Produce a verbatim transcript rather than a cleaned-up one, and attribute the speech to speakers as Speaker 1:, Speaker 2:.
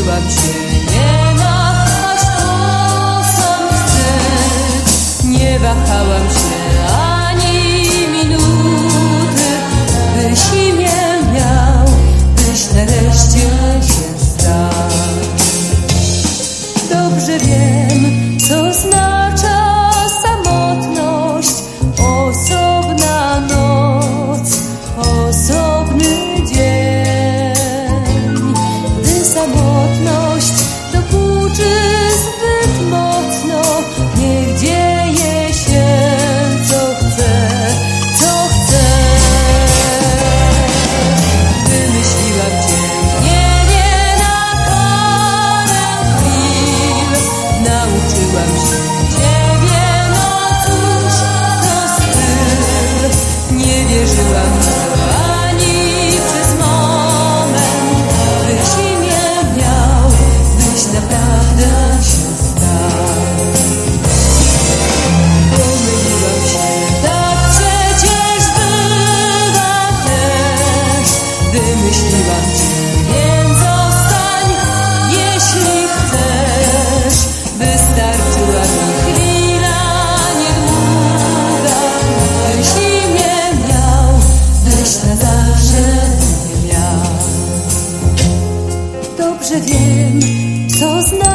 Speaker 1: Wymyśliłam się, nie ma aż to sam wstyd. Nie wahałam się ani minuty, byś imię miał, byś nareszcie się stał. Dobrze wiem, co oznacza samotność, osobna noc, osobny dzień. Gdy samotność dokuczy zbyt mocno, niech dzieje się, co chce, co chce. Wymyśliłam cię, nie, nie na parę chwil. Nauczyłam się ciebie, no cóż, to styl. Nie wierzyłam ani przez moment, byś imię miał, byś naprawdę się stał. Pomyliłam się, tak przecież bywa też. Wymyśliłam cię, więc zostań, jeśli chcesz. Wystarczyła mi chwila niedługa, byś imię miał, byś na zawsze mnie miał. Dobrze wiem, co znaczy